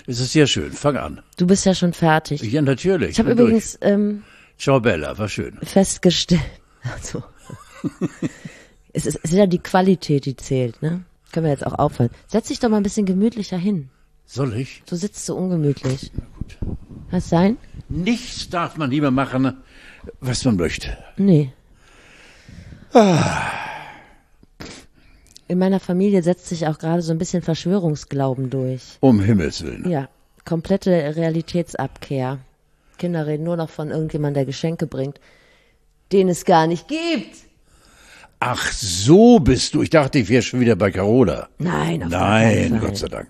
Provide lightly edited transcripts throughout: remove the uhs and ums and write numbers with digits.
Es ist sehr schön. Fang an. Du bist ja schon fertig. Ja, natürlich. Ich habe übrigens Ciao Bella, war schön. festgestellt, also, es ist ja die Qualität, die zählt, ne? Können wir jetzt auch aufhören. Setz dich doch mal ein bisschen gemütlicher hin. Soll ich? Du sitzt so ungemütlich. Na gut. Kann es sein? Nichts darf man lieber machen, was man möchte. Nee. In meiner Familie setzt sich auch gerade so ein bisschen Verschwörungsglauben durch. Um Himmels Willen. Ja, komplette Realitätsabkehr. Kinder reden nur noch von irgendjemandem, der Geschenke bringt, den es gar nicht gibt. Ach, so bist du. Ich dachte, ich wäre schon wieder bei Carola. Nein, auf gar keinen Nein, Fall. Gott sei Dank.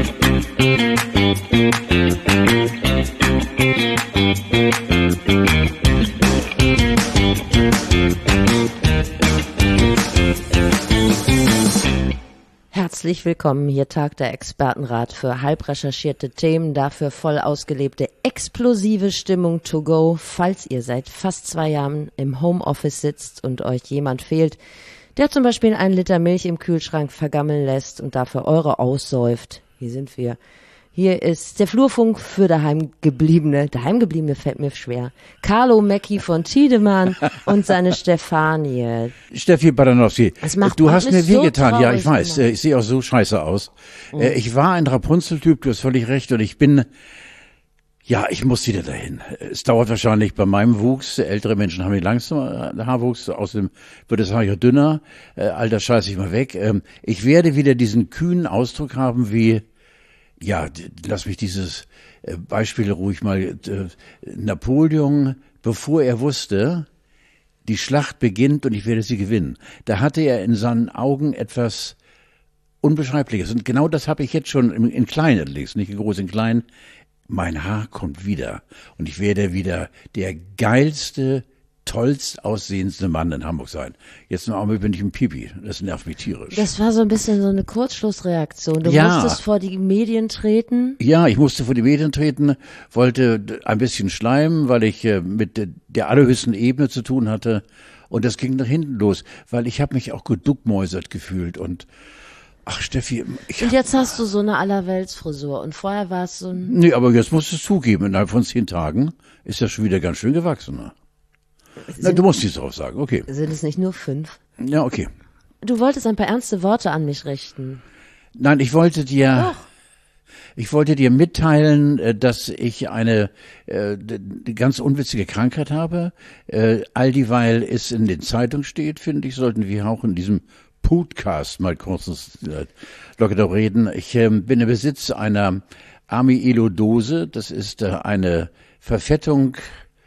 Herzlich willkommen, hier Tag der Expertenrat für halb recherchierte Themen, dafür voll ausgelebte explosive Stimmung to go, falls ihr seit fast 2 Jahren im Homeoffice sitzt und euch jemand fehlt, der zum Beispiel 1 Liter Milch im Kühlschrank vergammeln lässt und dafür Euro aussäuft. Hier sind wir. Hier ist der Flurfunk für Daheimgebliebene fällt mir schwer. Carlo Mecki von Tiedemann und seine Stefanie. Steffi Baranowski, du hast mir mich so wehgetan. Ja, ich traurig weiß. gemacht. Ich sehe auch so scheiße aus. Ich war ein Rapunzel-Typ, du hast völlig recht. Und ich muss wieder dahin. Es dauert wahrscheinlich bei meinem Wuchs. Ältere Menschen haben nicht langsam Haarwuchs. Außerdem wird das Haar ja dünner. Alter, scheiß ich mal weg. Ich werde wieder diesen kühnen Ausdruck haben wie, ja, lass mich dieses Beispiel ruhig mal. Napoleon, bevor er wusste, die Schlacht beginnt und ich werde sie gewinnen. Da hatte er in seinen Augen etwas Unbeschreibliches. Und genau das habe ich jetzt schon in klein erlebt, nicht in groß, in klein. Mein Haar kommt wieder und ich werde wieder der geilste, tollst aussehendste Mann in Hamburg sein. Jetzt im Augenblick bin ich ein Pipi. Das nervt mich tierisch. Das war so ein bisschen so eine Kurzschlussreaktion. Du Ja. musstest vor die Medien treten. Ja, ich musste vor die Medien treten, wollte ein bisschen schleimen, weil ich mit der allerhöchsten Ebene zu tun hatte. Und das ging nach hinten los, weil ich habe mich auch geduckmäusert gefühlt. Und ach Steffi, Und jetzt hast du so eine Allerweltsfrisur. Und vorher war es so ein... nee, aber jetzt musst du es zugeben, innerhalb von 10 Tagen ist das schon wieder ganz schön gewachsen. Ne? Na, du musst nichts drauf sagen, okay. Sind es nicht nur 5? Ja, okay. Du wolltest ein paar ernste Worte an mich richten. Nein, ich wollte dir mitteilen, dass ich eine ganz unwitzige Krankheit habe. All dieweil es in den Zeitungen steht, finde ich, sollten wir auch in diesem Podcast mal kurz locker darüber reden. Ich bin im Besitz einer Amyelodose. Das ist eine Verfettung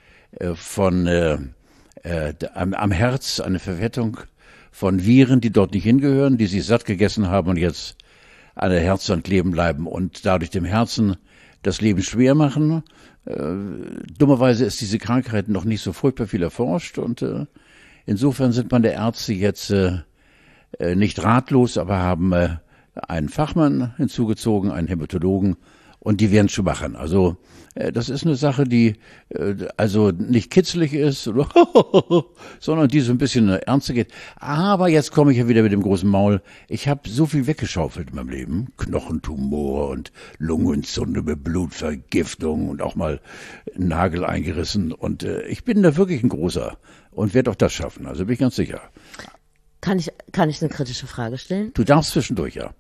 am Herz, eine Verfettung von Viren, die dort nicht hingehören, die sich satt gegessen haben und jetzt an der Herzwand kleben bleiben und dadurch dem Herzen das Leben schwer machen. Dummerweise ist diese Krankheit noch nicht so furchtbar viel erforscht und insofern sind meine Ärzte jetzt nicht ratlos, aber haben einen Fachmann hinzugezogen, einen Hämatologen, und die werden schon machen. Also das ist eine Sache, die also nicht kitzelig ist, oder sondern die so ein bisschen ernster geht. Aber jetzt komme ich ja wieder mit dem großen Maul. Ich habe so viel weggeschaufelt in meinem Leben. Knochentumor und Lungenentzündung mit Blutvergiftung und auch mal einen Nagel eingerissen. Und ich bin da wirklich ein großer und werde auch das schaffen. Also bin ich ganz sicher. Kann ich eine kritische Frage stellen? Du darfst zwischendurch, ja.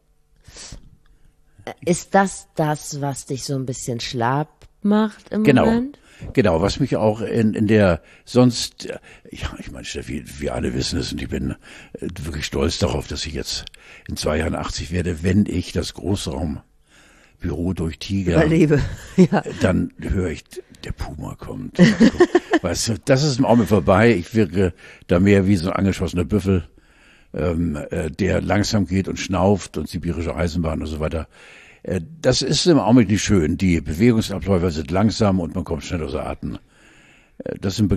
Ist das, was dich so ein bisschen schlapp macht im Genau. Moment? Genau, was mich auch in der sonst, ja, ich meine, Steffi, wir alle wissen es und ich bin wirklich stolz darauf, dass ich jetzt in 2 Jahren 80 werde, wenn ich das Großraumbüro durch Tiger Überlebe. Ja. dann höre ich, der Puma kommt. Weißt du, das ist im Augenblick vorbei. Ich wirke da mehr wie so ein angeschossener Büffel, der langsam geht und schnauft und sibirische Eisenbahn und so weiter. Das ist im Augenblick nicht schön. Die Bewegungsabläufe sind langsam und man kommt schnell außer Atem. Das sind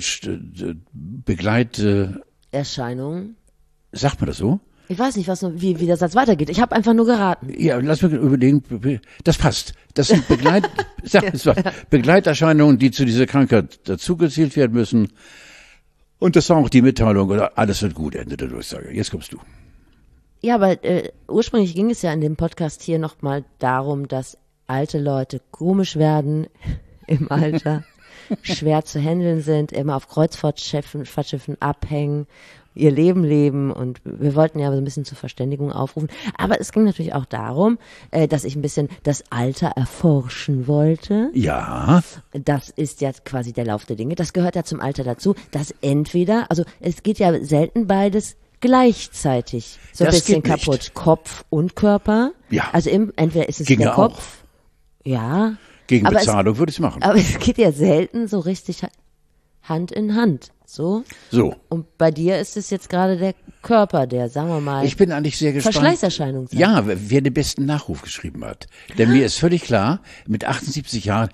Erscheinungen. Sagt man das so? Ich weiß nicht, wie der Satz weitergeht. Ich habe einfach nur geraten. Ja, lass mich überlegen. Das passt. Das sind Begleiterscheinungen, die zu dieser Krankheit dazugezählt werden müssen. Und das war auch die Mitteilung, oder alles wird gut, Ende der Durchsage. Jetzt kommst du. Ja, aber ursprünglich ging es ja in dem Podcast hier nochmal darum, dass alte Leute komisch werden im Alter, schwer zu handeln sind, immer auf Kreuzfahrtschiffen abhängen, ihr Leben leben, und wir wollten ja so ein bisschen zur Verständigung aufrufen. Aber es ging natürlich auch darum, dass ich ein bisschen das Alter erforschen wollte. Ja. Das ist ja quasi der Lauf der Dinge. Das gehört ja zum Alter dazu, dass entweder, also es geht ja selten beides gleichzeitig so ein Das bisschen geht nicht. kaputt. Kopf und Körper. Ja. Also entweder ist es Ginge der Kopf. Ja. Gegen aber Bezahlung würde ich es machen. Aber es geht ja selten so richtig Hand in Hand. So. So. Und bei dir ist es jetzt gerade der Körper, der, sagen wir mal, Ich bin eigentlich sehr gespannt. Verschleißerscheinung zeigt. Ja, wer den besten Nachruf geschrieben hat. Denn mir ist völlig klar, mit 78 Jahren,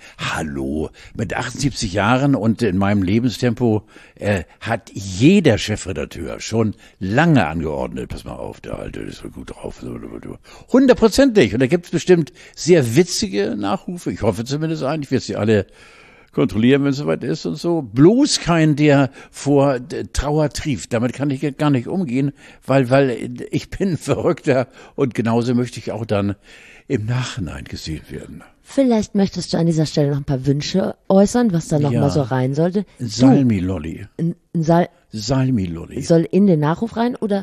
mit 78 Jahren und in meinem Lebenstempo hat jeder Chefredakteur schon lange angeordnet, pass mal auf, der Alte ist so gut drauf. 100%ig. Und da gibt's bestimmt sehr witzige Nachrufe. Ich hoffe zumindest einen. Ich werde sie alle kontrollieren, wenn es soweit ist und so. Bloß kein, der vor Trauer trieft. Damit kann ich gar nicht umgehen, weil ich bin ein Verrückter und genauso möchte ich auch dann im Nachhinein gesehen werden. Vielleicht möchtest du an dieser Stelle noch ein paar Wünsche äußern, was da noch Ja. mal so rein sollte. Salmi-Lolli. Ein Salmi-Lolli. soll in den Nachruf rein oder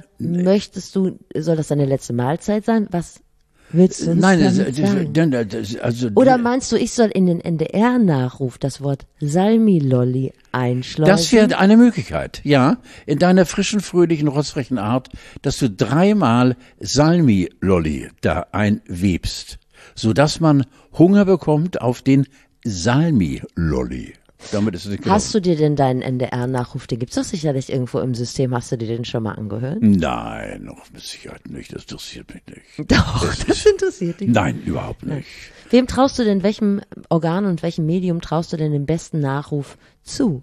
soll das deine letzte Mahlzeit sein? Was willst du uns damit sagen? Also Oder meinst du, ich soll in den NDR-Nachruf das Wort Salmi-Lolli einschleusen? das wäre eine Möglichkeit, ja, in deiner frischen, fröhlichen, rotzfrechen Art, dass du 3-mal Salmi-Lolli da einwebst, sodass man Hunger bekommt auf den Salmi-Lolli. Damit ist es nicht Hast du dir denn deinen NDR-Nachruf, den gibt's doch sicherlich irgendwo im System, hast du dir den schon mal angehört? Nein, noch mit Sicherheit nicht, das interessiert mich nicht. Doch, das interessiert dich. Nein, überhaupt nicht. Wem traust du denn, welchem Organ und welchem Medium traust du denn den besten Nachruf zu?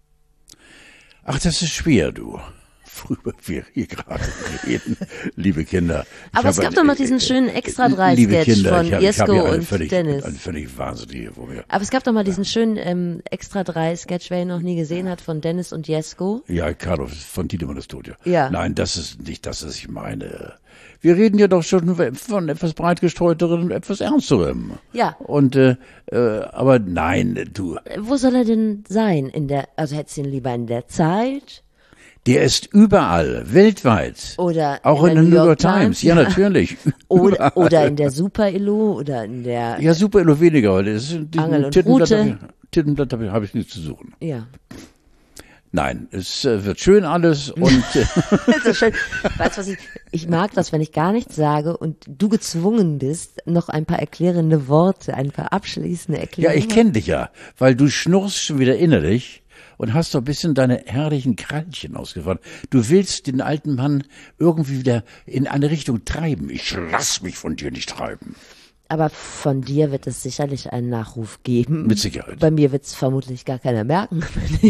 Ach, das ist schwer, du. Worüber wir hier gerade reden, liebe Kinder. Aber es gab doch noch diesen schönen Extra-3-Sketch von Jesko und Dennis. Eine völlig wahnsinnige, wo wir. Aber es gab doch mal diesen schönen Extra-3-Sketch, wer ihn noch nie gesehen hat, von Dennis und Jesko. Ja, Carlo von Tiedemann das Tod, ja. Ja. Nein, das ist nicht das, was ich meine. Wir reden ja doch schon von etwas breit gestreuterem und etwas ernsterem. Ja. Und, aber nein, du. Wo soll er denn sein? Also hättest du ihn lieber in der Zeit? Der ist überall, weltweit. Oder auch in der New York Times. Ja, natürlich. Oder in der Super-Elo oder in der Ja, Super-Elo weniger heute. Das ist Angel und Rute. Tittenblatt habe ich nichts zu suchen. Ja. Nein, es wird schön alles und Das ist schön. Weißt du was, ich mag das, wenn ich gar nichts sage und du gezwungen bist, noch ein paar erklärende Worte, ein paar abschließende ja, Erklärungen. ich kenne dich ja, weil du schnurrst schon wieder innerlich und hast doch ein bisschen deine herrlichen Krallchen ausgefahren. Du willst den alten Mann irgendwie wieder in eine Richtung treiben. Ich lass mich von dir nicht treiben. Aber von dir wird es sicherlich einen Nachruf geben. Mit Sicherheit. Bei mir wird es vermutlich gar keiner merken.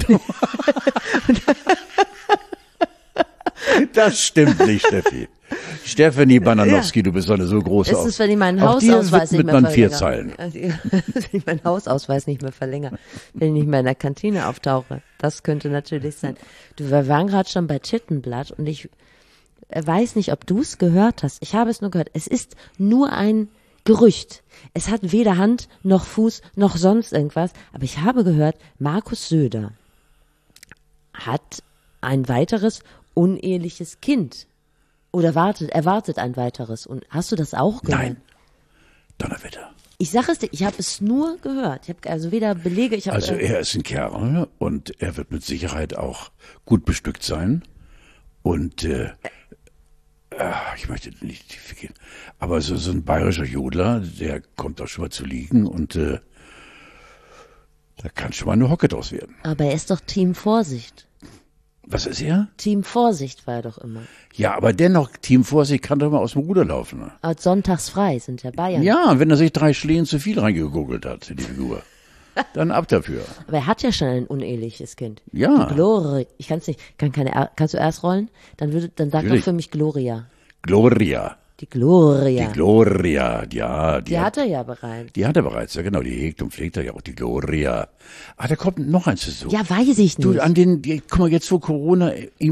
Das stimmt nicht, Steffi. Stephanie Bananowski, du bist eine so große. Es ist, wenn ich meinen Auch dir Hausausweis nicht widmet mehr man 4 verlängere. Zeilen. Wenn ich meinen Hausausweis nicht mehr verlängere, wenn ich nicht mehr in der Kantine auftauche. Das könnte natürlich sein. Wir waren gerade schon bei Tittenblatt und ich weiß nicht, ob du es gehört hast. Ich habe es nur gehört. Es ist nur ein Gerücht. Es hat weder Hand noch Fuß noch sonst irgendwas. Aber ich habe gehört, Markus Söder hat ein weiteres uneheliches Kind. Oder erwartet ein weiteres. Und hast du das auch gehört? Nein. Donnerwetter. Ich sage es dir, ich habe es nur gehört. Ich habe also weder Belege, ich habe Also er ist ein Kerl und er wird mit Sicherheit auch gut bestückt sein. Und ich möchte nicht tief gehen, aber so ein bayerischer Jodler, der kommt auch schon mal zu liegen und da kann schon mal eine Hocke draus werden. aber er ist doch Team Vorsicht. Was ist er? Team Vorsicht war er doch immer. Ja, aber dennoch, Team Vorsicht kann doch mal aus dem Ruder laufen. Ne? Aber sonntags frei sind ja Bayern. Ja, wenn er sich 3 Schlehen zu viel reingegoogelt hat in die Figur, dann ab dafür. Aber er hat ja schon ein uneheliches Kind. Ja. Die Gloria. Ich kann's nicht. Kannst du erst rollen? Dann sag Natürlich. doch für mich Gloria. Gloria. Die Gloria. Die Gloria, ja. Die hat er ja bereits. Die hat er bereits, ja genau, die hegt und pflegt er ja auch, die Gloria. Ah, da kommt noch eins dazu. Ja, weiß ich nicht. Du, guck mal, jetzt wo Corona ihm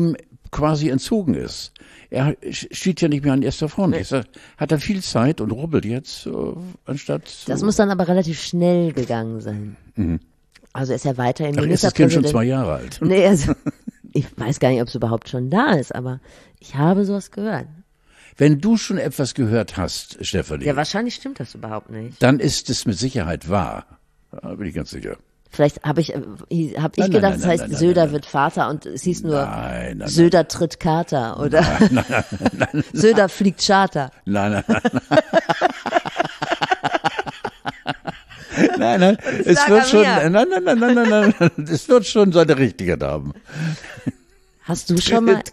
quasi entzogen ist. Er steht ja nicht mehr an erster Front. Nee. Hat er viel Zeit und rubbelt jetzt, anstatt... Das muss dann aber relativ schnell gegangen sein. Mhm. Also ist er weiterhin Ministerpräsident. Ist das Kind schon 2 Jahre alt? Nee, also, ich weiß gar nicht, ob es überhaupt schon da ist, aber ich habe sowas gehört. Wenn du schon etwas gehört hast, Stefanie. Ja, wahrscheinlich stimmt das überhaupt nicht. Dann ist es mit Sicherheit wahr. Da bin ich ganz sicher. Vielleicht habe ich gedacht, das heißt, Söder wird Vater und es hieß nur, Söder tritt Kater oder nein. Söder fliegt Charter. Nein. Nein. Es wird schon, nein. Es wird schon seine richtige haben. Hast du schon mal,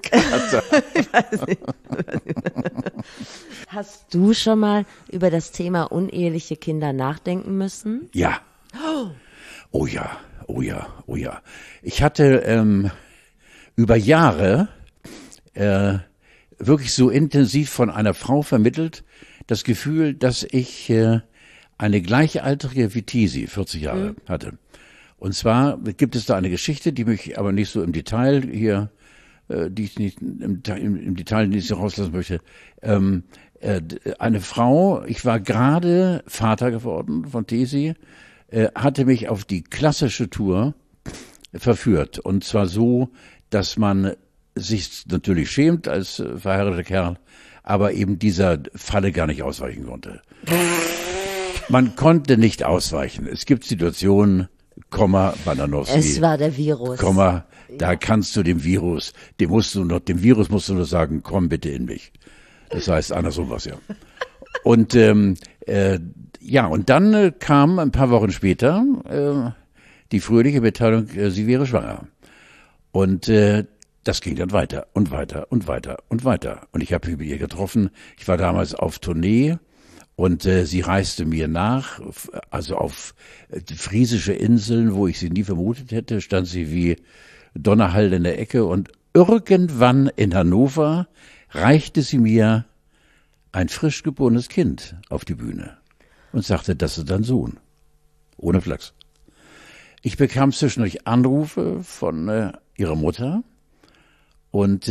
hast du schon mal über das Thema uneheliche Kinder nachdenken müssen? Ja. Oh ja. Ich hatte über Jahre wirklich so intensiv von einer Frau vermittelt, das Gefühl, dass ich eine gleichaltrige wie Tisi, 40 Jahre, hatte. Und zwar gibt es da eine Geschichte, die mich aber nicht so im Detail hier, die ich nicht im Detail nicht so rauslassen möchte. Eine Frau, ich war gerade Vater geworden von Tesi, hatte mich auf die klassische Tour verführt. Und zwar so, dass man sich natürlich schämt als verheirateter Kerl, aber eben dieser Falle gar nicht ausweichen konnte. Man konnte nicht ausweichen. Es gibt Situationen, Bananowski. Es war der Virus. Da kannst du dem Virus musst du nur sagen, komm bitte in mich. Das heißt, andersrum was ja. Und und dann kam ein paar Wochen später die fröhliche Mitteilung, sie wäre schwanger. Und das ging dann weiter und weiter und weiter und weiter. Und ich habe mich mit ihr getroffen. Ich war damals auf Tournee und sie reiste mir nach. Also auf friesische Inseln, wo ich sie nie vermutet hätte, stand sie wie Donnerhall in der Ecke. Und irgendwann in Hannover reichte sie mir ein frisch geborenes Kind auf die Bühne und sagte, das ist dein Sohn. Ohne Flachs. Ich bekam zwischendurch Anrufe von ihrer Mutter und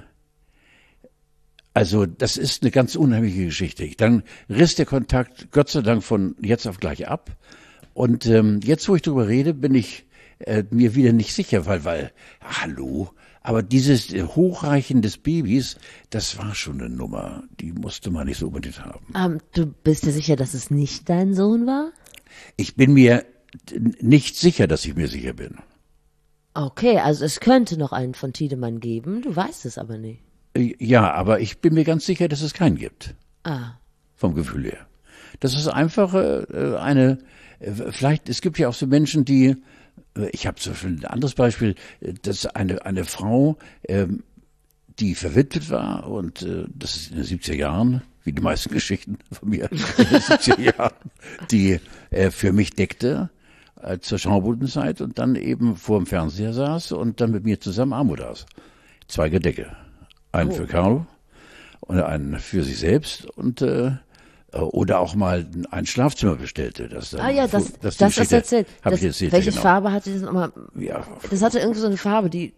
also das ist eine ganz unheimliche Geschichte. Dann riss der Kontakt Gott sei Dank von jetzt auf gleich ab und jetzt, wo ich drüber rede, bin ich mir wieder nicht sicher, weil hallo, aber dieses Hochreichen des Babys, das war schon eine Nummer, die musste man nicht so unbedingt haben. Du bist dir sicher, dass es nicht dein Sohn war? Ich bin mir nicht sicher, dass ich mir sicher bin. Okay, also es könnte noch einen von Tiedemann geben, du weißt es aber nicht. Ja, aber ich bin mir ganz sicher, dass es keinen gibt. Vom Gefühl her. Das ist einfach vielleicht, es gibt ja auch so Menschen, die, ich habe zum Beispiel ein anderes Beispiel, dass eine Frau, die verwitwet war und das ist in den 70er Jahren, wie die meisten Geschichten von mir in den 70er Jahren, die für mich deckte zur Schaubudenzeit und dann eben vor dem Fernseher saß und dann mit mir zusammen Armut aß. 2 Gedecke. Einen für Carlo und einen für sich selbst und oder auch mal ein Schlafzimmer bestellte. Das hast du erzählt. Hab ich erzählt. Welche Farbe hatte das nochmal? Ja. Das hatte irgendwie so eine Farbe, die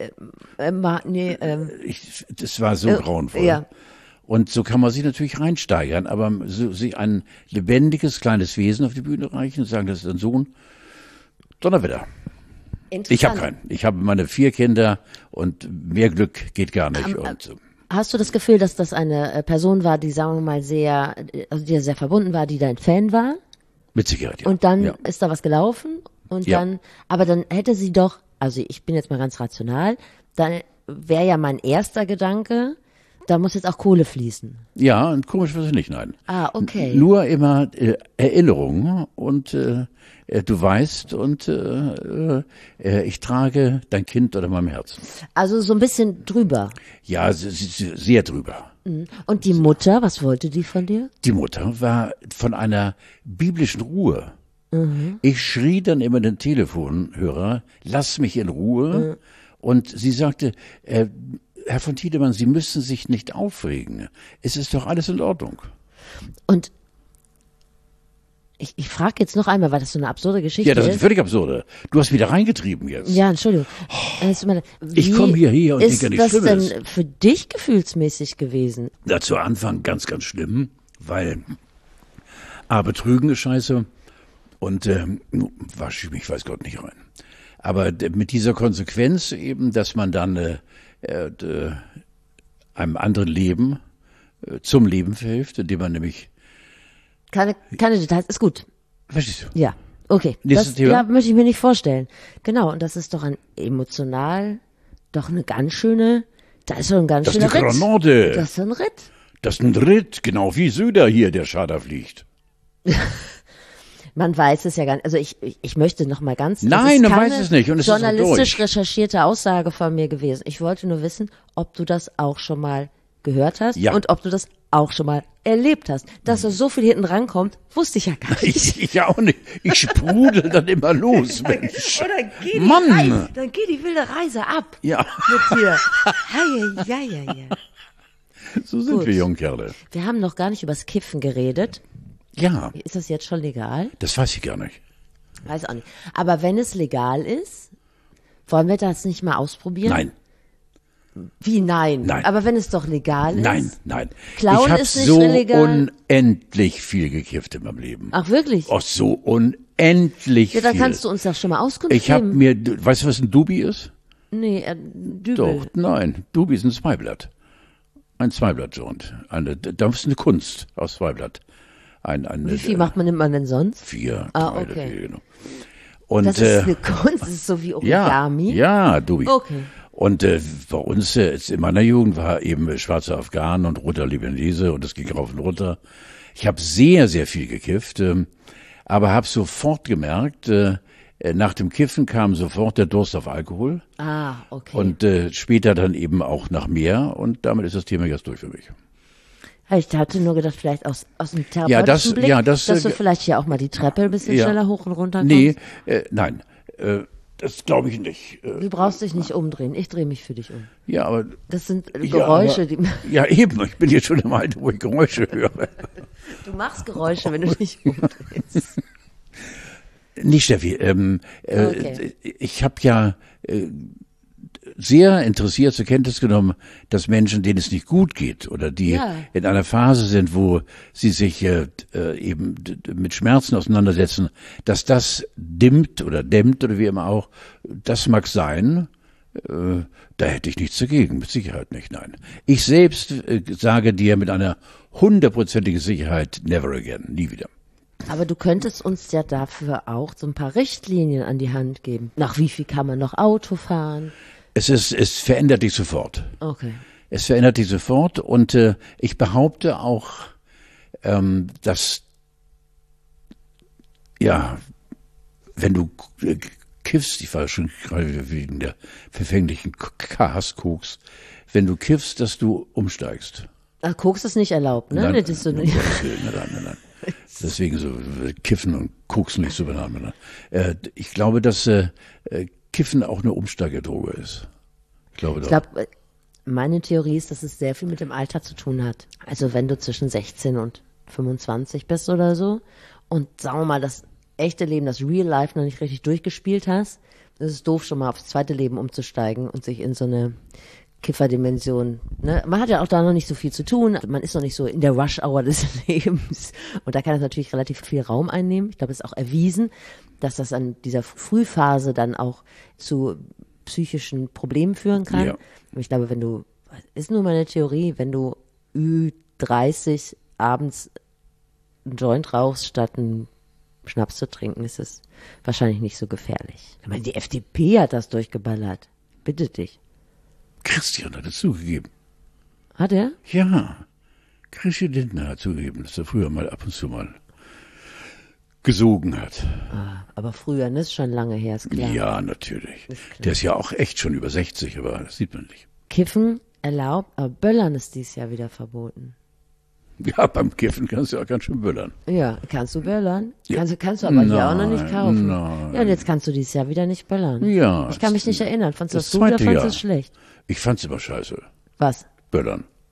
das war so grauenvoll. Ja. Und so kann man sich natürlich reinsteigern, aber sich ein lebendiges kleines Wesen auf die Bühne reichen und sagen, das ist ein Sohn. Donnerwetter. Ich habe keinen. Ich habe meine 4 Kinder und mehr Glück geht gar nicht. Hast du das Gefühl, dass das eine Person war, die, sagen wir mal, die sehr verbunden war, die dein Fan war? Mit Sicherheit, ja. Und dann ist da was gelaufen und aber dann hätte sie doch, also ich bin jetzt mal ganz rational, dann wäre ja mein erster Gedanke, da muss jetzt auch Kohle fließen. Ja, und komisch war es nicht, nein. Okay. Nur immer Erinnerungen und du weißt und ich trage dein Kind unter meinem Herzen. Also so ein bisschen drüber. Ja, sehr drüber. Und die Mutter, was wollte die von dir? Die Mutter war von einer biblischen Ruhe. Ich schrie dann immer den Telefonhörer, lass mich in Ruhe. Und sie sagte, Herr von Tiedemann, Sie müssen sich nicht aufregen. Es ist doch alles in Ordnung. Und Ich frage jetzt noch einmal, weil das so eine absurde Geschichte Ja, das ist ist. völlig absurde. Du hast wieder reingetrieben jetzt. Ja, Entschuldigung. Ich komme hierher und ist denke, nichts das Schlimmes. denn für dich gefühlsmäßig gewesen? Ja, zu Anfang ganz, ganz schlimm, weil Betrügen ist scheiße und wasche ich mich, weiß Gott, nicht rein. Aber mit dieser Konsequenz eben, dass man dann einem anderen Leben zum Leben verhilft, indem man nämlich... Keine Details, ist gut. Verstehst du? Ja, okay. Nächstes Thema. Ja, möchte ich mir nicht vorstellen. Genau, und das ist doch doch eine ganz schöne, da ist doch ein ganz Das ist schöner eine Ritt. Granate. Das ist ein Ritt. Das ist ein Ritt, genau wie Söder hier, der Schader fliegt. Man weiß es ja gar nicht. Also ich möchte noch mal ganz... Nein, das ist man keine weiß es nicht und es ist auch journalistisch durch. recherchierte Aussage von mir gewesen. Ich wollte nur wissen, ob du das auch schon mal gehört hast Ja. und ob du das auch schon mal erlebt hast. Dass da so viel hinten rankommt, wusste ich ja gar nicht. Ich auch nicht. Ich sprudel dann immer los, Mensch. Oder geht Mann! dann geht die wilde Reise ab Ja, mit dir. Ja. so sind Gut. wir Jungkerle. Wir haben noch gar nicht übers Kiffen geredet. Ja, Ist das jetzt schon legal? das weiß ich gar nicht. Weiß auch nicht. Aber wenn es legal ist, wollen wir das nicht mal ausprobieren? Nein, Wie nein? Nein. Aber wenn es doch legal ist? nein. Klauen Ich habe ist nicht so illegal? unendlich viel gekifft in meinem Leben. Ach wirklich? Oh, so unendlich Ja, dann viel. kannst du uns doch schon mal Auskunft Ich habe geben. mir, weißt du, was ein Dubi ist? Nee, Dübel. Doch, nein. Dubi ist ein Zweiblatt. Ein Zweiblatt-Joint. Das ist eine Kunst aus Zweiblatt. Wie viel nimmt man denn sonst? 4 Ah, Teile, okay. genau. Und, Das ist eine Kunst, das ist so wie Origami. Ja, Dubi. Okay. Und bei uns in meiner Jugend war eben schwarzer Afghan und roter Libanese und das ging rauf und runter. Ich habe sehr, sehr viel gekifft, aber habe sofort gemerkt, nach dem Kiffen kam sofort der Durst auf Alkohol Ah, okay. und später dann eben auch nach mehr und damit ist das Thema jetzt durch für mich. Ich hatte nur gedacht, vielleicht aus dem therapeutischen Ja, das- Blick, ja, das, dass du vielleicht hier auch mal die Treppe ein bisschen ja. schneller hoch und runter kommst. Nee, nein, das glaube ich nicht. Du brauchst dich nicht umdrehen. Ich drehe mich für dich um. Ja, aber Das sind ja, Geräusche, aber, die... ja eben, ich bin jetzt schon im Alter, wo ich Geräusche höre. Du machst Geräusche, wenn du dich umdrehst. Nee, Steffi, Okay. ich habe ja sehr interessiert zur Kenntnis genommen, dass Menschen, denen es nicht gut geht oder die Ja. in einer Phase sind, wo sie sich eben mit Schmerzen auseinandersetzen, dass das dämmt oder wie immer auch, das mag sein, da hätte ich nichts dagegen, mit Sicherheit nicht, nein. Ich selbst sage dir mit einer 100%igen Sicherheit, never again, nie wieder. Aber du könntest uns ja dafür auch so ein paar Richtlinien an die Hand geben. Nach wie viel kann man noch Auto fahren? Es verändert dich sofort. Okay. Es verändert dich sofort und ich behaupte auch, dass, ja, wenn du kiffst, ich war schon gerade wegen der verfänglichen Hass-Koks, wenn du kiffst, dass du umsteigst. Ach, Koks ist nicht erlaubt, ne? Nein, Das ist so um Gottes Willen, nein. Deswegen so Kiffen und Koksen nicht so benennen. Ich glaube, dass Kiffen auch eine Umsteigerdroge ist. Ich glaube doch. Ich glaube, meine Theorie ist, dass es sehr viel mit dem Alter zu tun hat. Also wenn du zwischen 16 und 25 bist oder so und sagen wir mal, das echte Leben, das Real Life noch nicht richtig durchgespielt hast, ist es doof, schon mal aufs zweite Leben umzusteigen und sich in so eine Kifferdimension, ne? Man hat ja auch da noch nicht so viel zu tun, man ist noch nicht so in der Rush-Hour des Lebens und da kann es natürlich relativ viel Raum einnehmen. Ich glaube, es ist auch erwiesen, dass das an dieser Frühphase dann auch zu psychischen Problemen führen kann. Ja. Ich glaube, ist nur meine Theorie, wenn du Ü30 abends einen Joint rauchst, statt einen Schnaps zu trinken, ist es wahrscheinlich nicht so gefährlich. Ich meine, die FDP hat das durchgeballert. Bitte dich. Christian hat es zugegeben. Hat er? Ja, Christian Lindner hat zugegeben, dass er früher mal ab und zu mal gesogen hat. Aber früher, ne? Ist schon lange her, ist klar. Ja, natürlich. Ist klar. Der ist ja auch echt schon über 60, aber das sieht man nicht. Kiffen erlaubt, aber Böllern ist dieses Jahr wieder verboten. Ja, beim Kiffen kannst du auch ganz schön böllern. Ja, kannst du böllern? Ja. Kannst du aber hier auch noch nicht kaufen. Nein. Ja, und jetzt kannst du dieses Jahr wieder nicht böllern. Ja. Ich kann mich nicht erinnern. Fandst du das das gut oder zweite fandst du Jahr. es schlecht? Ich fand's immer scheiße. Was? Böllern.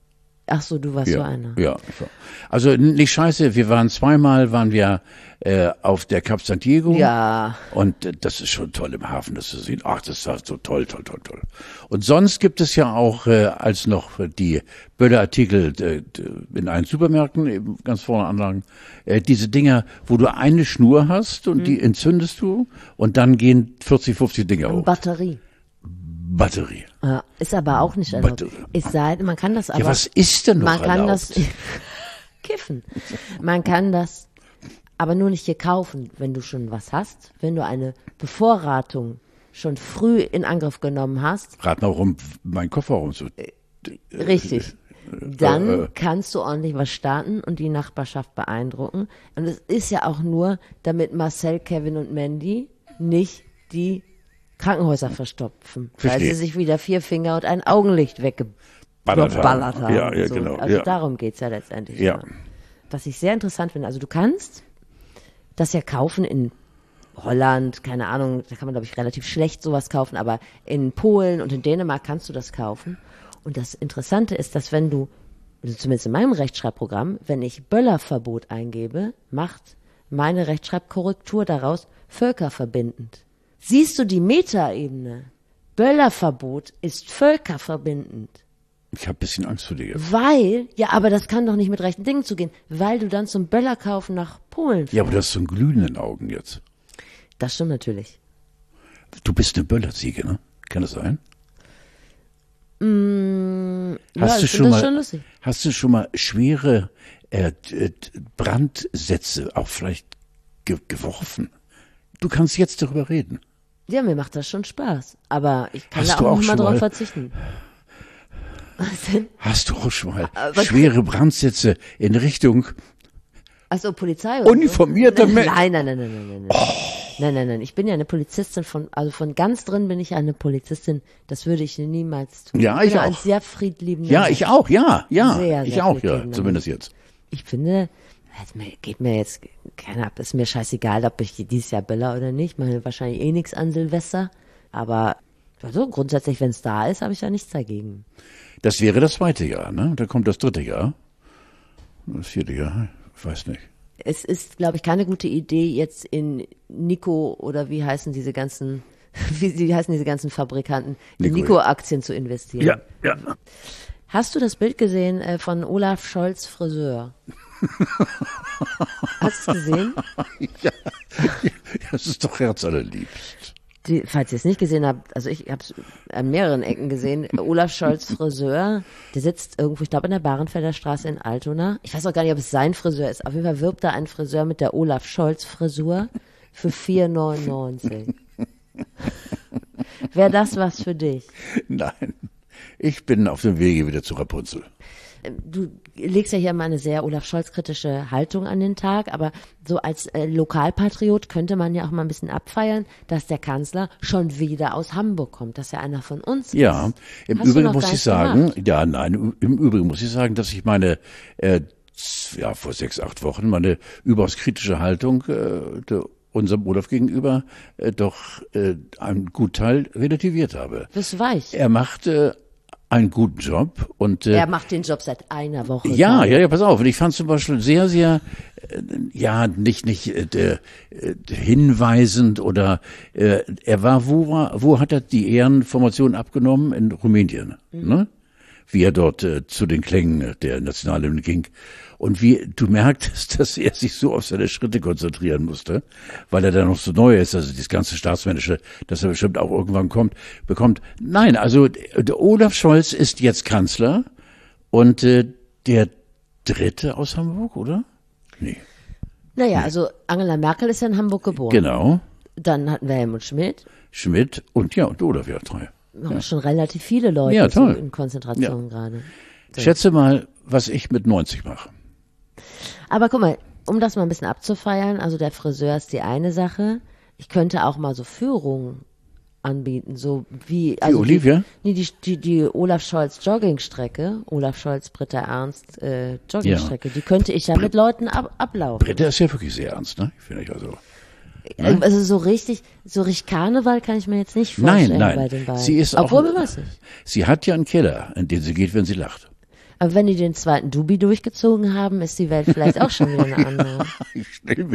Ach so, du warst so einer. Ja. Also nicht scheiße, waren wir auf der Cap San Diego. Ja. Und das ist schon toll im Hafen, das zu sehen. Ach, das war so toll. Und sonst gibt es ja auch als noch die Böller-Artikel in allen Supermärkten, eben ganz vorne anlagen, diese Dinger, wo du eine Schnur hast und die entzündest du und dann gehen 40, 50 Dinger hoch. Batterie. Ja, ist aber auch nicht erlaubt. Es sei denn, man kann das aber. Ja, was ist denn noch man kann erlaubt? Das kiffen. Man kann das aber nur nicht hier kaufen, wenn du schon was hast. Wenn du eine Bevorratung schon früh in Angriff genommen hast. Rat mal rum, mein Kofferraum so. Richtig. Dann kannst du ordentlich was starten und die Nachbarschaft beeindrucken. Und es ist ja auch nur, damit Marcel, Kevin und Mandy nicht die Krankenhäuser verstopfen, weil sie sich wieder 4 Finger und ein Augenlicht weggeballert haben. Ja, so. genau. Also darum geht's ja letztendlich. Ja. Was ich sehr interessant finde, also du kannst das ja kaufen in Holland, keine Ahnung, da kann man glaube ich relativ schlecht sowas kaufen, aber in Polen und in Dänemark kannst du das kaufen. Und das Interessante ist, dass wenn du, also zumindest in meinem Rechtschreibprogramm, wenn ich Böllerverbot eingebe, macht meine Rechtschreibkorrektur daraus völkerverbindend. Siehst du die Metaebene? Böllerverbot ist völkerverbindend. Ich habe ein bisschen Angst vor dir. Weil, ja, aber das kann doch nicht mit rechten Dingen zugehen, weil du dann zum Böllerkaufen nach Polen fährst. Ja, aber du hast so einen glühenden Augen jetzt. Das stimmt natürlich. Du bist eine Böllerziege, ne? Kann das sein? Hast du schon mal schwere Brandsätze auch vielleicht geworfen? Du kannst jetzt darüber reden. Ja, mir macht das schon Spaß. Aber ich kann Hast da du auch auch nicht mal schon drauf mal- verzichten. Was denn? Hast du auch schon mal schwere Brandsätze in Richtung Achso, Polizei oder uniformierter so? Mensch? Nein. Nein. Ich bin ja eine Polizistin von ganz drin bin ich eine Polizistin. Das würde ich niemals tun. Ja, ich ich bin auch. ein sehr friedliebender Ja, Mensch. ich auch, ja. Sehr, Ich sehr auch, ja. friedliebender Zumindest jetzt. Ich finde, geht mir jetzt keiner ab. Ist mir scheißegal, ob ich dieses Jahr böller oder nicht. Meine wahrscheinlich eh nichts an Silvester. Aber also grundsätzlich, wenn es da ist, habe ich da nichts dagegen. Das wäre das 2. Jahr, ne? Da kommt das 3. Jahr. Das 4. Jahr, ich weiß nicht. Es ist, glaube ich, keine gute Idee, jetzt in Nico oder wie heißen diese ganzen Fabrikanten, in Nico, Nico-Aktien zu investieren. Ja. Hast du das Bild gesehen von Olaf Scholz Friseur? Hast du es gesehen? Ja, das ist doch herzallerliebst. Falls ihr es nicht gesehen habt, also ich habe es an mehreren Ecken gesehen, Olaf Scholz Friseur, der sitzt irgendwo, ich glaube in der Bahrenfelder Straße in Altona. Ich weiß auch gar nicht, ob es sein Friseur ist. Auf jeden Fall wirbt da ein Friseur mit der Olaf Scholz Frisur für 4,99. Wäre das was für dich? Nein, ich bin auf dem Wege wieder zu Rapunzel. Du legst ja hier mal eine sehr Olaf Scholz-kritische Haltung an den Tag, aber so als Lokalpatriot könnte man ja auch mal ein bisschen abfeiern, dass der Kanzler schon wieder aus Hamburg kommt, dass er einer von uns ist. Ja, im Hast du Übrigen noch muss gar ich nicht sagen, gemacht? im Übrigen muss ich sagen, dass ich meine, vor 6, 8 Wochen meine überaus kritische Haltung unserem Olaf gegenüber doch einen guten Teil relativiert habe. Bist weich. Er macht einen guten Job und Er macht den Job seit einer Woche. ja, pass auf. Und ich fand zum Beispiel sehr, sehr, nicht hinweisend oder er war, wo hat er die Ehrenformation abgenommen? In Rumänien, ne? Wie er dort zu den Klängen der Nationalhymne ging. Und wie du merktest, dass er sich so auf seine Schritte konzentrieren musste, weil er da noch so neu ist, also das ganze Staatsmännische, das er bestimmt auch irgendwann bekommt. Nein, also der Olaf Scholz ist jetzt Kanzler und der 3. aus Hamburg, oder? Nee. Naja, also Angela Merkel ist ja in Hamburg geboren. Genau. Dann hatten wir Helmut Schmidt. Und Olaf, ja, 3. Schon relativ viele Leute Ja, toll. so in Konzentration gerade. So. Schätze mal, was ich mit 90 mache. Aber guck mal, um das mal ein bisschen abzufeiern, also der Friseur ist die eine Sache. Ich könnte auch mal so Führungen anbieten, so wie also Olivia? Die Olaf Scholz Joggingstrecke, Olaf Scholz Britta Ernst Joggingstrecke, die könnte ich ja mit Leuten ablaufen. Britta ist ja wirklich sehr ernst, ne? Finde ich also. Also so richtig Karneval kann ich mir jetzt nicht vorstellen Nein. bei den beiden. Sie ist obwohl auch, man weiß nicht. sie hat ja einen Keller, in den sie geht, wenn sie lacht. Aber wenn die den zweiten Dubi durchgezogen haben, ist die Welt vielleicht auch schon wieder eine andere. Ich stelle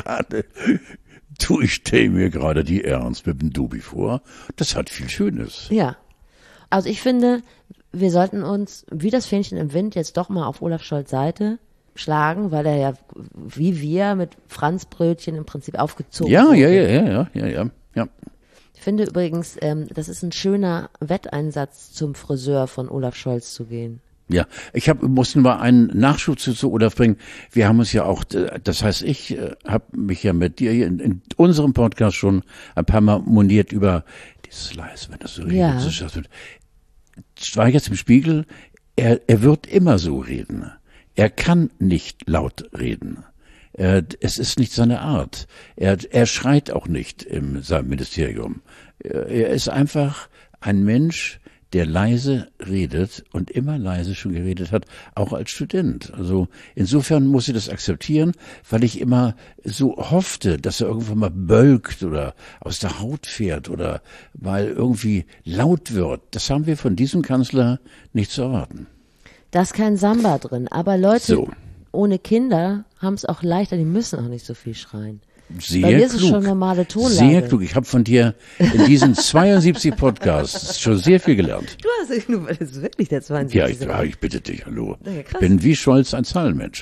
mir gerade die Ernst mit dem Dubi vor. Das hat viel Schönes. Ja. Also ich finde, wir sollten uns, wie das Fähnchen im Wind, jetzt doch mal auf Olaf Scholz' Seite schlagen, weil er ja, wie wir, mit Franzbrötchen im Prinzip aufgezogen wurde. Ja. Ich finde übrigens, das ist ein schöner Wetteinsatz, zum Friseur von Olaf Scholz zu gehen. Ja, musste mal einen Nachschub zu Olaf bringen. Wir haben uns ja auch, das heißt, ich habe mich ja mit dir hier in unserem Podcast schon ein paar Mal moniert über dieses leise, wenn das so redet. Ja. Schweigert im Spiegel, er wird immer so reden. Er kann nicht laut reden. Es ist nicht seine Art. Er schreit auch nicht in seinem Ministerium. Er ist einfach ein Mensch, der leise redet und immer leise schon geredet hat, auch als Student. Also insofern muss ich das akzeptieren, weil ich immer so hoffte, dass er irgendwann mal bölkt oder aus der Haut fährt oder mal irgendwie laut wird. Das haben wir von diesem Kanzler nicht zu erwarten. Da ist kein Samba drin, aber Leute So. ohne Kinder haben es auch leichter, die müssen auch nicht so viel schreien. Sehr Bei dir ist klug. es schon normale Tonlage. Sehr klug. Ich habe von dir in diesen 72 Podcasts schon sehr viel gelernt. Du hast, das ist wirklich der 72. Ja, ich bitte dich, hallo. Ja, krass. Bin wie Scholz ein Zahlenmensch.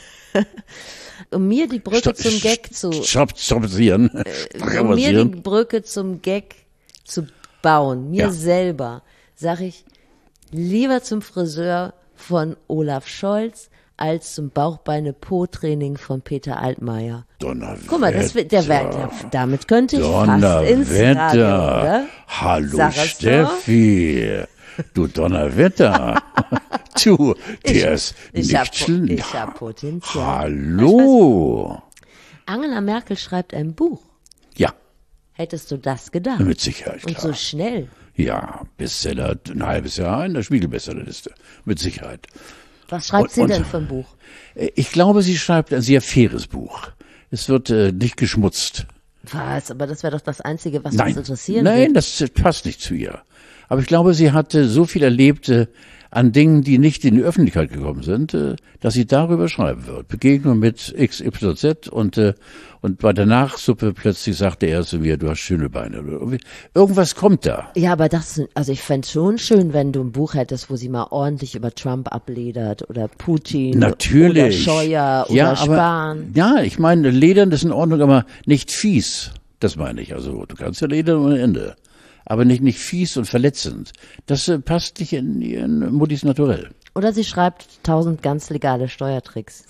Um mir die Brücke zum Gag zu, Stopsieren. um mir die Brücke zum Gag zu bauen, mir selber, sag ich, lieber zum Friseur von Olaf Scholz als zum Bauchbeine-Po-Training von Peter Altmaier. Donnerwetter. Guck mal, damit könnte ich fast ins Radio, oder? Hallo Sag es Steffi. Du Donnerwetter. Du, der ist ich nicht schlimm. Ich hab Potenzial. Hallo. Angela Merkel schreibt ein Buch. Ja, Hättest du das gedacht? mit Sicherheit, Und klar. so schnell. Ja, Bestseller, ein halbes Jahr in der Spiegel-Bestsellerliste. Mit Sicherheit. Was schreibt sie Und- denn für ein Buch? Ich glaube, sie schreibt ein sehr faires Buch. Es wird nicht geschmutzt. Was? Aber das wäre doch das Einzige, was uns Nein, interessieren nein, würde. das passt nicht zu ihr. Aber ich glaube, sie hatte so viel erlebt an Dingen, die nicht in die Öffentlichkeit gekommen sind, dass sie darüber schreiben wird. Begegnung mit XYZ und bei der Nachsuppe plötzlich sagte er zu mir, du hast schöne Beine. Irgendwas kommt da. Ja, aber also ich fände schon schön, wenn du ein Buch hättest, wo sie mal ordentlich über Trump abledert oder Putin Natürlich. oder Scheuer oder Ja, Spahn. Ja, ich meine, Ledern ist in Ordnung, aber nicht fies. Das meine ich. Also du kannst ja ledern ohne Ende. Aber nicht fies und verletzend. Das passt nicht in Muttis Naturell. Oder sie schreibt 1000 ganz legale Steuertricks.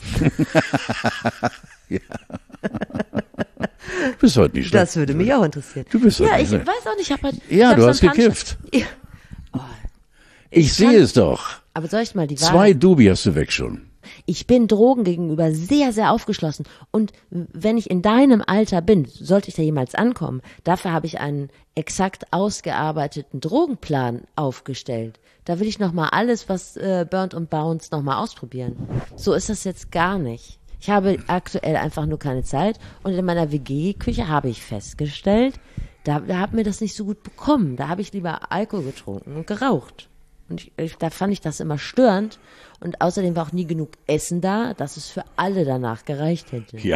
Du bist heute nicht schlecht. Das würde mich auch interessieren. Du bist Ja, heute ich nicht weiß auch nicht, ich habe halt... Ja, ich hab du so hast einen gekifft. Ja. Ich sehe es doch. Aber soll ich mal die 2 Wahrheit... Dubi hast du weg schon. Ich bin Drogen gegenüber sehr, sehr aufgeschlossen. Und wenn ich in deinem Alter bin, sollte ich da jemals ankommen, dafür habe ich einen exakt ausgearbeiteten Drogenplan aufgestellt. Da will ich nochmal alles, was Burnt und Bounce, nochmal ausprobieren. So ist das jetzt gar nicht. Ich habe aktuell einfach nur keine Zeit. Und in meiner WG-Küche habe ich festgestellt, da hat mir das nicht so gut bekommen. Da habe ich lieber Alkohol getrunken und geraucht. Und da fand ich das immer störend. Und außerdem war auch nie genug Essen da, dass es für alle danach gereicht hätte. Ja.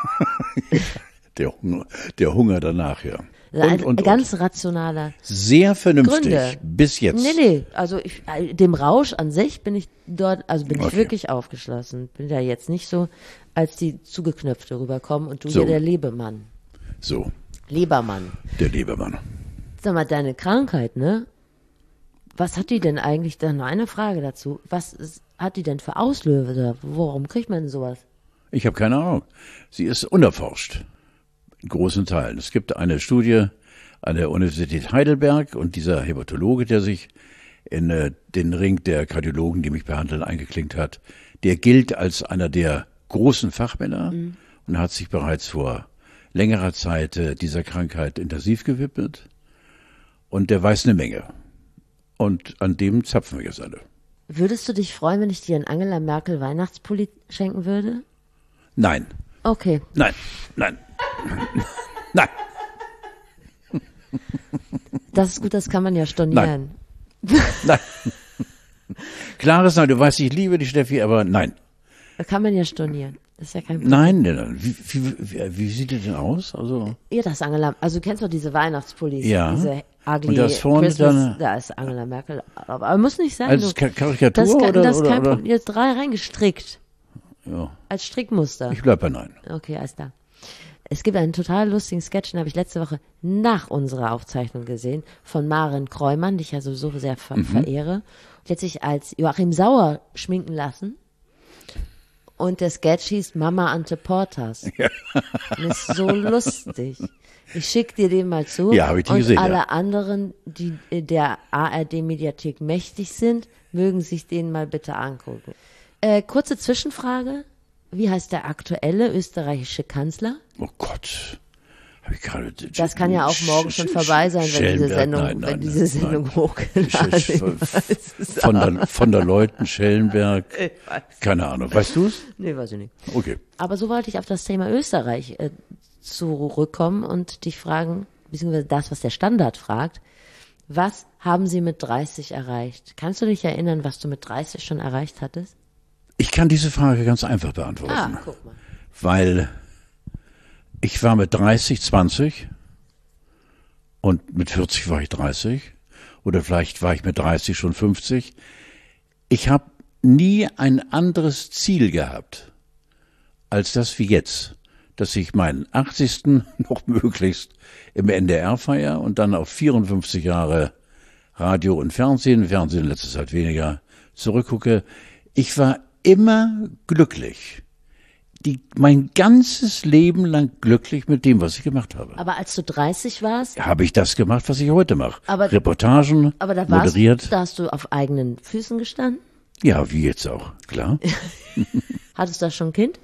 Der Hunger danach, ja. Ganz rationaler Sehr vernünftig. Gründe. Bis jetzt. Nee, also dem Rausch an sich bin ich dort, also bin ich Okay. wirklich aufgeschlossen. Bin da jetzt nicht so als die Zugeknöpfte rüberkommen und du So. hier der Lebemann. So, Lebermann. der Lebermann. Sag mal, deine Krankheit, ne? Was hat die denn eigentlich, dann noch eine Frage dazu, hat die denn für Auslöser? Warum kriegt man denn sowas? Ich habe keine Ahnung. Sie ist unerforscht. In großen Teilen. Es gibt eine Studie an der Universität Heidelberg und dieser Hämatologe, der sich in den Ring der Kardiologen, die mich behandeln, eingeklinkt hat, der gilt als einer der großen Fachmänner und hat sich bereits vor längerer Zeit dieser Krankheit intensiv gewidmet. Und der weiß eine Menge. Und an dem zapfen wir jetzt alle. Würdest du dich freuen, wenn ich dir einen Angela Merkel Weihnachtspulli schenken würde? Nein, Okay. nein, nein, nein. Das ist gut, das kann man ja stornieren. Nein. Klares Nein, du weißt, ich liebe dich, Steffi, aber nein. Da kann man ja stornieren. Das ist ja kein Problem. Nein. Wie sieht das denn aus? Also Ja, das ist Angela. Also du kennst doch diese Weihnachtspullis, Ja. diese ugly Und das vorne Christmas, dann- da ist Angela Merkel. Aber muss nicht sein. als Karikatur das ist kein oder? Problem. Jetzt 3 reingestrickt. Ja. Als Strickmuster. Ich bleib bei nein. Okay, alles klar. Es gibt einen total lustigen Sketch, den habe ich letzte Woche nach unserer Aufzeichnung gesehen, von Maren Kreumann, die ich ja sowieso sehr verehre. Die hat sich als Joachim Sauer schminken lassen. Und der Sketch hieß Mama Ante Portas. Ja. Und ist so lustig. Ich schicke dir den mal zu. Ja, habe ich die und gesehen, alle ja. anderen, die der ARD-Mediathek mächtig sind, mögen sich den mal bitte angucken. Kurze Zwischenfrage. Wie heißt der aktuelle österreichische Kanzler? Oh Gott. Hab ich gerade. Das kann ja auch morgen schon vorbei sein, wenn diese Sendung, wenn diese Sendung hochgeladen ist. Von der Leuten, Schellenberg. Keine Ahnung. Weißt du es? Nee, weiß ich nicht. Okay. Aber so wollte ich auf das Thema Österreich zurückkommen und dich fragen, beziehungsweise das, was der Standard fragt. Was haben Sie mit 30 erreicht? Kannst du dich erinnern, was du mit 30 schon erreicht hattest? Ich kann diese Frage ganz einfach beantworten. Guck mal. Weil ich war mit 30, 20 und mit 40 war ich 30 oder vielleicht war ich mit 30 schon 50. Ich habe nie ein anderes Ziel gehabt als das wie jetzt, dass ich meinen 80. noch möglichst im NDR feiere und dann auf 54 Jahre Radio und Fernsehen letzte Zeit weniger, zurückgucke. Ich war immer glücklich. Mein ganzes Leben lang glücklich mit dem, was ich gemacht habe. Aber als du 30 warst, Habe ich das gemacht, was ich heute mache. Aber- Reportagen, aber da moderiert. da hast du auf eigenen Füßen gestanden? Ja, wie jetzt auch, klar. Hattest du da schon ein Kind?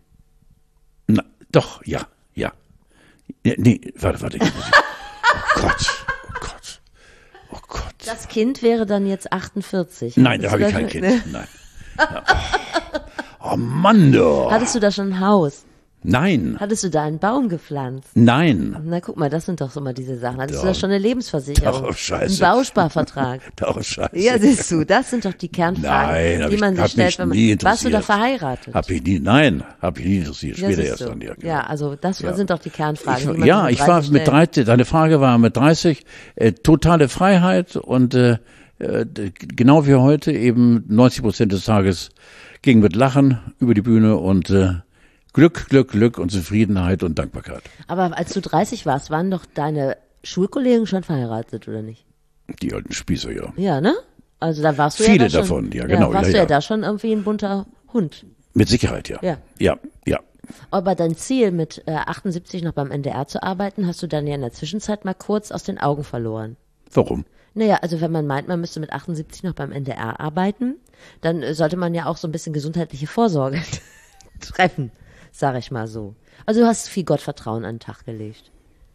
Na, doch, ja. Nee, warte. Oh Gott. Das Kind wäre dann jetzt 48. Nein, da Hattest habe du ich kein schon- Kind. Nein. Oh Mann, du. Hattest du da schon ein Haus? Nein. Hattest du da einen Baum gepflanzt? Nein. Na guck mal, das sind doch so mal diese Sachen. Hattest du Doch. da schon eine Lebensversicherung? Doch, scheiße. Einen Bausparvertrag? Doch, scheiße. Ja, siehst du, das sind doch die Kernfragen, Nein, die man sich hat stellt, mich wenn man. nie Warst du da interessiert. verheiratet? Hab ich nie interessiert. Ja, Später siehst erst du. dann, ja. Genau. Ja, also das sind doch die Kernfragen, die man Ja, sich ich war 30 mit stellt. 30, deine Frage war mit 30, totale Freiheit und genau wie heute eben 90% des Tages ging mit Lachen über die Bühne und Glück und Zufriedenheit und Dankbarkeit. Aber als du 30 warst, waren doch deine Schulkollegen schon verheiratet, oder nicht? Die alten Spießer, ja. Ja, ne? Also da warst du Viele ja da schon, davon, ja, genau, warst ja, du ja ja. da schon irgendwie ein bunter Hund. Mit Sicherheit, ja. Ja. Ja. Aber dein Ziel, mit 78 noch beim NDR zu arbeiten, hast du dann ja in der Zwischenzeit mal kurz aus den Augen verloren. Warum? Naja, also wenn man meint, man müsste mit 78 noch beim NDR arbeiten, dann sollte man ja auch so ein bisschen gesundheitliche Vorsorge treffen, sag ich mal so. Also du hast viel Gottvertrauen an den Tag gelegt.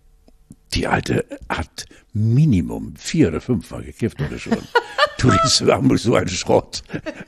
Die Alte hat Minimum 4 oder 5 Mal gekifft oder schon. Du redest so einen Schrott.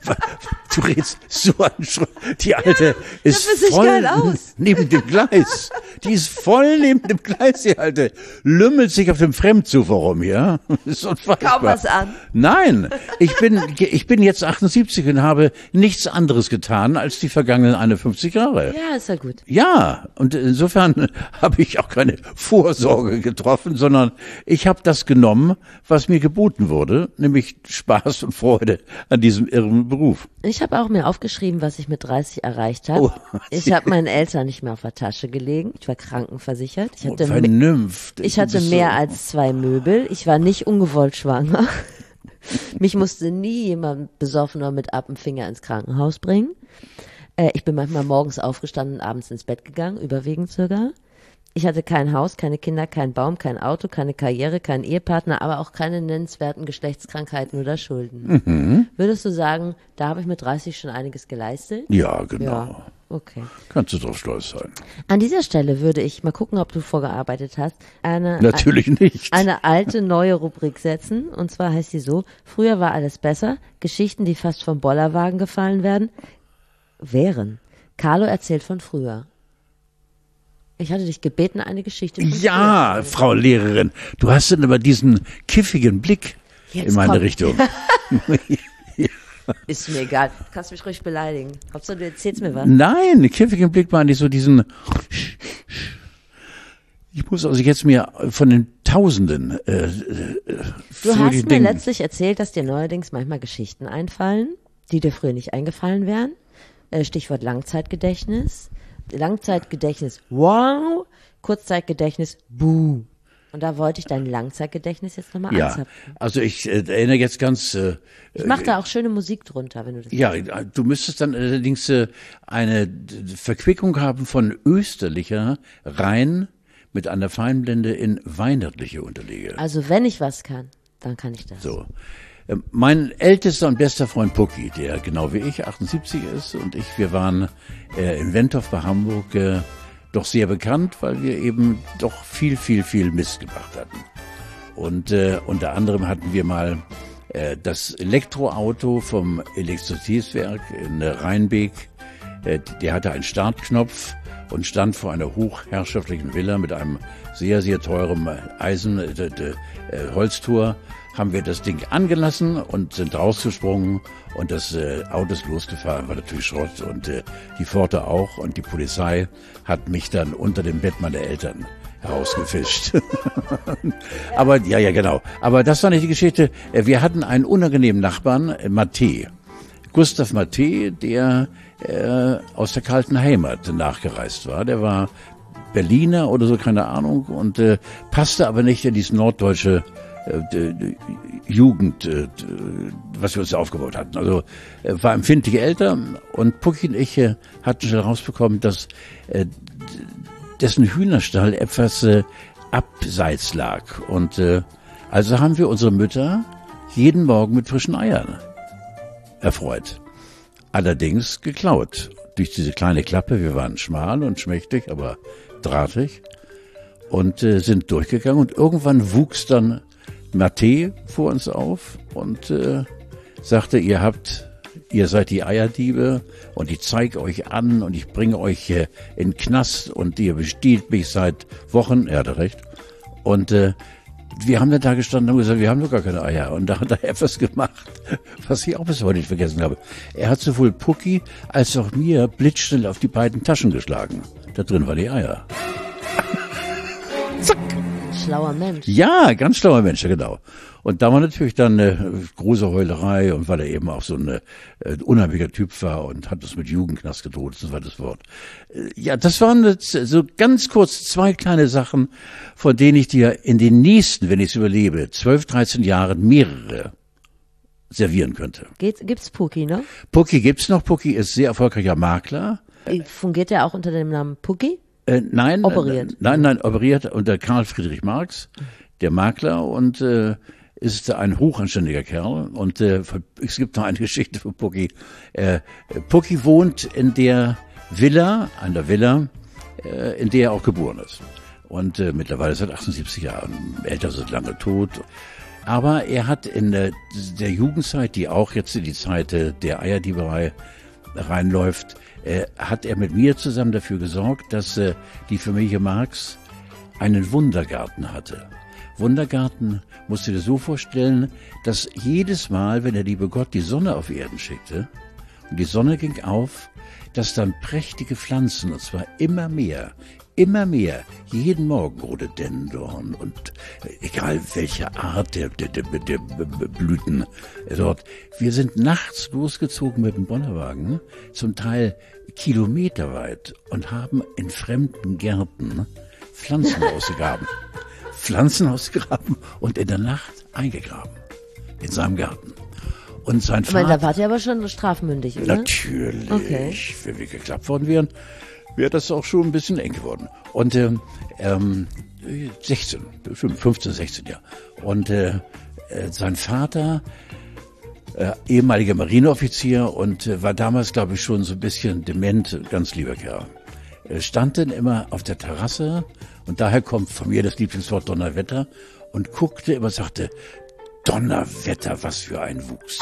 Du redest so einen Schrott. Die Alte ist das sieht voll geil aus. neben dem Gleis. Die ist voll neben dem Gleis, die Alte. Lümmelt sich auf dem Fremdzufer rum, ja? Das ist unfassbar. Kaum was an. Nein, ich bin jetzt 78 und habe nichts anderes getan als die vergangenen 51 Jahre. Ja, ist ja gut. Ja, und insofern habe ich auch keine Vorsorge getroffen, sondern ich habe das genommen, was mir geboten wurde, nämlich Spaß und Freude an diesem irren Beruf. Ich habe auch mir aufgeschrieben, was ich mit 30 erreicht habe. Oh. Ich habe meinen Eltern nicht mehr auf der Tasche gelegen. Ich war krankenversichert. Ich hatte, Vernunft. ich hatte Du bist mehr so- als 2 Möbel. Ich war nicht ungewollt schwanger. Mich musste nie jemand besoffen oder mit ab dem Finger ins Krankenhaus bringen. Ich bin manchmal morgens aufgestanden und abends ins Bett gegangen, überwiegend sogar. Ich hatte kein Haus, keine Kinder, kein Baum, kein Auto, keine Karriere, keinen Ehepartner, aber auch keine nennenswerten Geschlechtskrankheiten oder Schulden. Würdest du sagen, da habe ich mit 30 schon einiges geleistet? Ja, genau. Ja, okay. Kannst du drauf stolz sein. An dieser Stelle würde ich mal gucken, ob du vorgearbeitet hast, Natürlich nicht. eine alte neue Rubrik setzen. Und zwar heißt sie so: Früher war alles besser. Geschichten, die fast vom Bollerwagen gefallen wären. Carlo erzählt von früher. Ich hatte dich gebeten, eine Geschichte von Ja, früher. Frau Lehrerin, du hast dann aber diesen kiffigen Blick Jetzt in meine kommt- Richtung. Ist mir egal. Du kannst mich ruhig beleidigen. Hauptsache, du erzählst mir was. Nein, kiffigen Blick meine ich so diesen. Ich muss also jetzt mir von den Tausenden. Du hast mir letztlich erzählt, dass dir neuerdings manchmal Geschichten einfallen, die dir früher nicht eingefallen wären. Stichwort Langzeitgedächtnis. Langzeitgedächtnis, wow. Kurzzeitgedächtnis, buh. Und da wollte ich dein Langzeitgedächtnis jetzt nochmal anzapfen. Also ich erinnere jetzt ganz. Ich mache da auch schöne Musik drunter, wenn du das. Ja, du müsstest dann allerdings eine Verquickung haben von österlicher Rhein mit einer Feinblende in weihnachtliche Unterlege. Also wenn ich was kann, dann kann ich das. So. Mein ältester und bester Freund Pucki, der genau wie ich 78 ist und wir waren in Wentorf bei Hamburg doch sehr bekannt, weil wir eben doch viel Mist gemacht hatten. Und unter anderem hatten wir mal das Elektroauto vom Elektrizitätswerk in Rheinbeek. Der hatte einen Startknopf und stand vor einer hochherrschaftlichen Villa mit einem sehr teuren Holztor. Haben wir das Ding angelassen und sind rausgesprungen und das Auto ist losgefahren, war natürlich Schrott und die Pforte auch und die Polizei hat mich dann unter dem Bett meiner Eltern herausgefischt. Aber ja, genau. Aber das war nicht die Geschichte. Wir hatten einen unangenehmen Nachbarn, Matte. Gustav Matte, der aus der kalten Heimat nachgereist war. Der war Berliner oder so, keine Ahnung, und passte aber nicht in dieses norddeutsche Jugend, was wir uns aufgebaut hatten. Also war empfindliche Eltern und Pucki und ich hatten schon rausbekommen, dass dessen Hühnerstall etwas abseits lag. Und also haben wir unsere Mütter jeden Morgen mit frischen Eiern erfreut. Allerdings geklaut. Durch diese kleine Klappe, wir waren schmal und schmächtig, aber drahtig und sind durchgegangen und irgendwann wuchs dann Matte vor uns auf und sagte, ihr seid die Eierdiebe und ich zeige euch an und ich bringe euch in den Knast und ihr bestiehlt mich seit Wochen. Er hatte recht. Und wir haben dann da gestanden und gesagt, wir haben doch gar keine Eier. Und da hat er etwas gemacht, was ich auch bis heute nicht vergessen habe. Er hat sowohl Pucki als auch mir blitzschnell auf die beiden Taschen geschlagen. Da drin waren die Eier. Zack. Schlauer Mensch. Ja, ganz schlauer Mensch, ja, genau. Und da war natürlich dann eine große Heulerei und weil er eben auch so ein unheimlicher Typ war und hat das mit Jugendknast gedroht, das war das Wort. Ja, das waren jetzt so ganz kurz 2 kleine Sachen, von denen ich dir in den nächsten, wenn ich es überlebe, 12, 13 Jahren mehrere servieren könnte. Gibt's Pucki noch? Pucki gibt's noch. Pucki ist sehr erfolgreicher Makler. Fungiert er auch unter dem Namen Pucki? Nein, operiert. Nein, operiert unter Karl Friedrich Marx, der Makler, und ist ein hochanständiger Kerl. Und es gibt noch eine Geschichte von Pucki. Pucki wohnt in der Villa, in der er auch geboren ist. Und mittlerweile seit 78 Jahren. Eltern sind lange tot. Aber er hat in der Jugendzeit, die auch jetzt in die Zeit der Eierdieberei reinläuft, hat er mit mir zusammen dafür gesorgt, dass die Familie Marx einen Wundergarten hatte. Wundergarten musst du dir so vorstellen, dass jedes Mal, wenn der liebe Gott die Sonne auf Erden schickte und die Sonne ging auf, dass dann prächtige Pflanzen, und zwar immer mehr, jeden Morgen Rhododendron und egal welche Art der Blüten dort. Wir sind nachts losgezogen mit dem Bollerwagen, zum Teil kilometerweit, und haben in fremden Gärten Pflanzen ausgegraben und in der Nacht eingegraben. In seinem Garten. Und sein Vater... Da wart ihr aber schon strafmündig, oder? Natürlich. Okay. Wenn wir geklappt worden wären, wäre das auch schon ein bisschen eng geworden. Und 15, 16, ja. Und sein Vater, ehemaliger Marineoffizier und war damals, glaube ich, schon so ein bisschen dement, ganz lieber Kerl. Stand dann immer auf der Terrasse, und daher kommt von mir das Lieblingswort Donnerwetter, und guckte immer, sagte, Donnerwetter, was für ein Wuchs.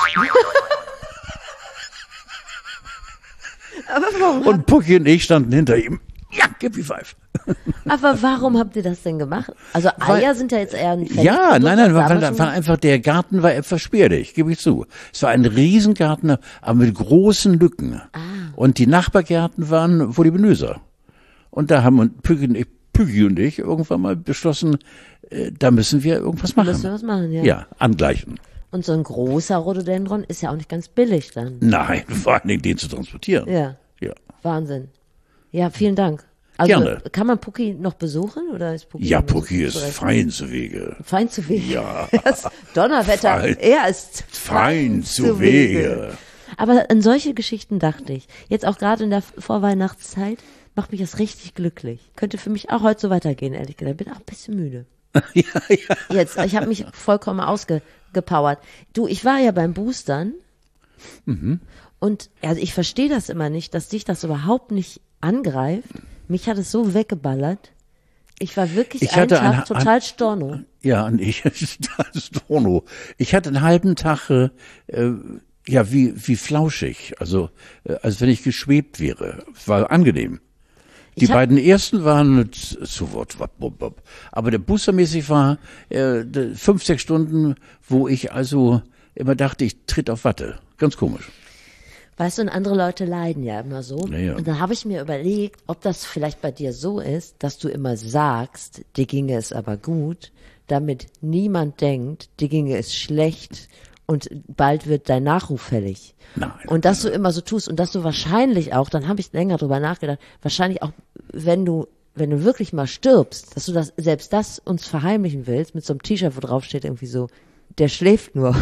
Aber warum? Und Pucki und ich standen hinter ihm. Ja, Give me 5. Aber warum habt ihr das denn gemacht? Also Eier sind ja jetzt eher ein Fan. Ja, nein, war einfach, der Garten war etwas spärlich, gebe ich zu. Es war ein Riesengarten, aber mit großen Lücken. Und die Nachbargärten waren voluminöser. Und da haben Püggi und ich irgendwann mal beschlossen, da müssen wir irgendwas machen. Müssen wir was machen, ja. Ja, angleichen. Und so ein großer Rhododendron ist ja auch nicht ganz billig dann. Nein, vor allen Dingen den zu transportieren. Ja. Ja. Wahnsinn. Ja, vielen Dank. Also, Gerne. kann man Pucki noch besuchen oder ist Pucki? Ja, Pucki ist fein zu Wege. Fein zu Wege. Ja. Das Donnerwetter, er ist Fein zu Wege. Aber an solche Geschichten dachte ich. Jetzt auch gerade in der Vorweihnachtszeit macht mich das richtig glücklich. Könnte für mich auch heute so weitergehen, ehrlich gesagt. Bin auch ein bisschen müde. Ja. Jetzt, ich habe mich vollkommen ausgepowert. Du, ich war ja beim Boostern. Und also ich verstehe das immer nicht, dass dich das überhaupt nicht angreift. Mich hat es so weggeballert. Ich war wirklich einen Tag total storno. Ja, und Storno. Ich hatte einen halben Tag, wie flauschig. Also, als wenn ich geschwebt wäre. Es war angenehm. Die beiden ersten waren sofort, aber der Boostermäßig war 5, 6 Stunden, wo ich also immer dachte, ich tritt auf Watte. Ganz komisch. Weißt du, und andere Leute leiden ja immer so. Ja. Und dann habe ich mir überlegt, ob das vielleicht bei dir so ist, dass du immer sagst, dir ginge es aber gut, damit niemand denkt, dir ginge es schlecht und bald wird dein Nachruf fällig. Nein. Und dass du immer so tust und dass du wahrscheinlich auch, dann habe ich länger drüber nachgedacht, wahrscheinlich auch, wenn du wirklich mal stirbst, dass du selbst das uns verheimlichen willst, mit so einem T-Shirt, wo drauf steht irgendwie so, der schläft nur.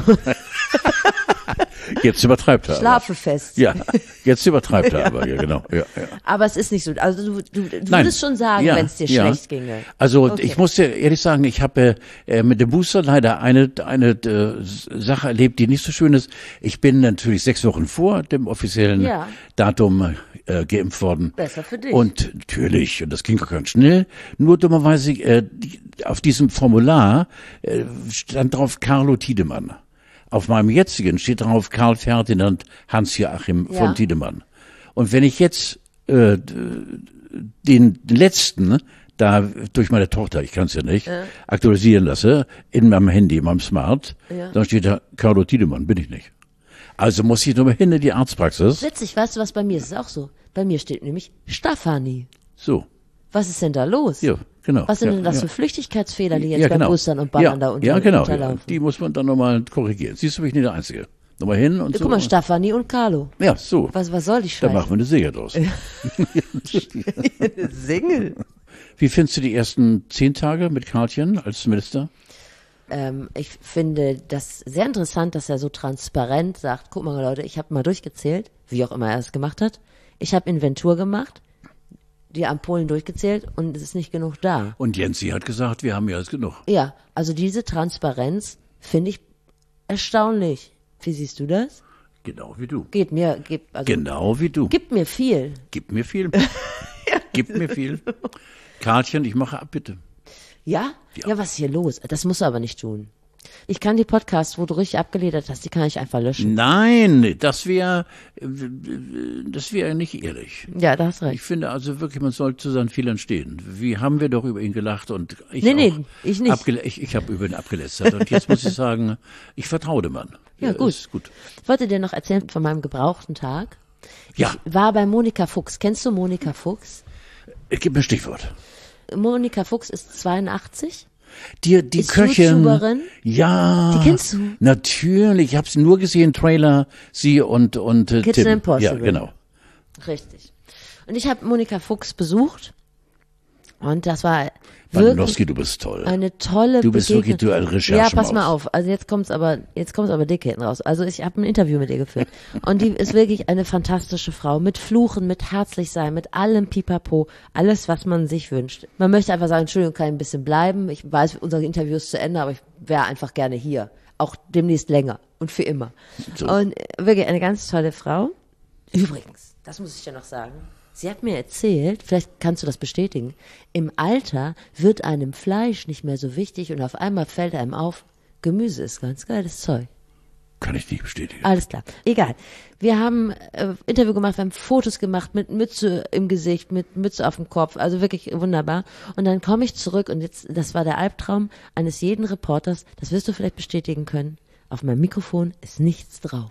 Jetzt übertreibt er. Schlafe fest. Ja, jetzt übertreibt er aber, ja genau. Ja. Aber es ist nicht so. Also du würdest schon sagen, wenn es dir schlecht ginge. Also Okay. ich muss dir ehrlich sagen, ich habe mit dem Booster leider eine Sache erlebt, die nicht so schön ist. Ich bin natürlich 6 Wochen vor dem offiziellen Datum geimpft worden. Besser für dich. Und natürlich, und das ging auch ganz schnell, nur dummerweise auf diesem Formular stand drauf Carlo Tiedemann. Auf meinem jetzigen steht drauf Karl Ferdinand Hans-Joachim von Tiedemann. Und wenn ich jetzt den letzten da durch meine Tochter, ich kann es ja nicht, aktualisieren lasse, in meinem Handy, in meinem Smart, dann steht da Carlo Tiedemann, bin ich nicht. Also muss ich nochmal hin in die Arztpraxis. Witzig, weißt du was, bei mir ist es auch so. Bei mir steht nämlich Stefanie. So. Was ist denn da los? Ja, genau. Was sind denn das für Flüchtigkeitsfehler, die jetzt beim Boostern und Ballern da genau. unterlaufen? Die muss man dann nochmal korrigieren. Siehst du, bin ich nicht der Einzige. Nochmal hin und so. Guck mal, Stefanie und Carlo. Ja, so. Was soll die Da Scheiße? machen wir eine Serie draus. Single. Wie findest du die ersten 10 Tage mit Karlchen als Minister? Ich finde das sehr interessant, dass er so transparent sagt, guck mal Leute, ich habe mal durchgezählt, wie auch immer er es gemacht hat. Ich habe Inventur gemacht, die Ampullen durchgezählt und es ist nicht genug da. Und Jensi hat gesagt, wir haben ja jetzt genug. Ja, also diese Transparenz finde ich erstaunlich. Wie siehst du das? Genau wie du. Genau wie du. Gib mir viel. Gib mir viel. Gib mir viel. Karlchen, ich mache ab, bitte. Ja? Ja, was ist hier los? Das musst du aber nicht tun. Ich kann die Podcasts, wo du richtig abgeledert hast, die kann ich einfach löschen. Nein, das wäre nicht ehrlich. Ja, da hast recht. Ich finde also wirklich, man soll zu seinen Fehlern stehen. Wie haben wir doch über ihn gelacht und ich ich nicht. Ich habe über ihn abgelästert und jetzt muss ich sagen, ich vertraue dem Mann. Ja, gut. Ist gut. Ich wollte dir noch erzählen von meinem gebrauchten Tag. Ja. Ich war bei Monika Fuchs. Kennst du Monika Fuchs? Gib mir ein Stichwort. Monika Fuchs ist 82. Die Ist Köchin. YouTuberin. Ja. Die kennst du? Natürlich. Ich habe sie nur gesehen, Trailer, sie und Kitchen Tim. Impossible. Ja, genau. Richtig. Und ich habe Monika Fuchs besucht. Und das war wirklich Malinowski, du bist toll. eine tolle Du bist wirklich Begegnung. ein Recherchemaus. Ja, pass mal auf. Also jetzt kommt's aber dick hinten raus. Also ich habe ein Interview mit ihr geführt. Und die ist wirklich eine fantastische Frau. Mit Fluchen, mit herzlich sein, mit allem Pipapo. Alles, was man sich wünscht. Man möchte einfach sagen, Entschuldigung, kann ich ein bisschen bleiben. Ich weiß, unser Interview ist zu Ende, aber ich wäre einfach gerne hier. Auch demnächst länger. Und für immer. So. Und wirklich eine ganz tolle Frau. Übrigens, das muss ich dir noch sagen. Sie hat mir erzählt, vielleicht kannst du das bestätigen, im Alter wird einem Fleisch nicht mehr so wichtig und auf einmal fällt einem auf, Gemüse ist ganz geiles Zeug. Kann ich nicht bestätigen. Alles klar. Egal. Wir haben Interview gemacht, wir haben Fotos gemacht mit Mütze im Gesicht, mit Mütze auf dem Kopf, also wirklich wunderbar. Und dann komme ich zurück und jetzt, das war der Albtraum eines jeden Reporters, das wirst du vielleicht bestätigen können. Auf meinem Mikrofon ist nichts drauf.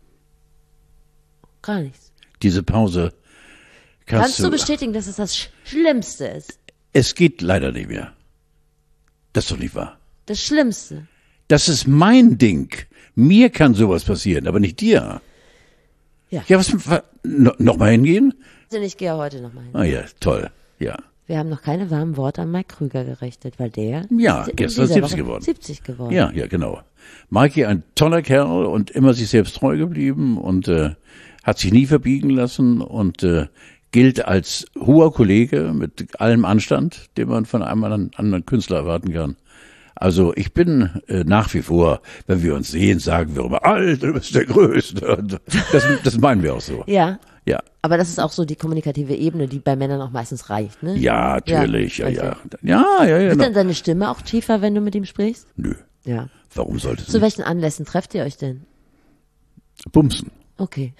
Gar nichts. Diese Pause Kannst du bestätigen, dass es das Schlimmste ist? Es geht leider nicht mehr. Das ist doch nicht wahr. Das Schlimmste. Das ist mein Ding. Mir kann sowas passieren, aber nicht dir. Ja. Ja, noch mal hingehen? Ich gehe heute noch mal hin. Ah ja, toll. Ja. Wir haben noch keine warmen Worte an Mike Krüger gerichtet, weil der Ja, ist gestern 70 geworden. 70 geworden. Ja, genau. Mikey, ein toller Kerl und immer sich selbst treu geblieben und hat sich nie verbiegen lassen und gilt als hoher Kollege mit allem Anstand, den man von einem anderen Künstler erwarten kann. Also ich bin nach wie vor, wenn wir uns sehen, sagen wir immer, Alter, du bist der Größte. Das meinen wir auch so. Ja. Ja. Aber das ist auch so die kommunikative Ebene, die bei Männern auch meistens reicht, ne? Ja, natürlich. Ja. Okay. Ja. Wird Genau. dann deine Stimme auch tiefer, wenn du mit ihm sprichst? Nö. Ja. Warum sollte es Zu nicht? welchen Anlässen trefft ihr euch denn? Bumsen. Okay.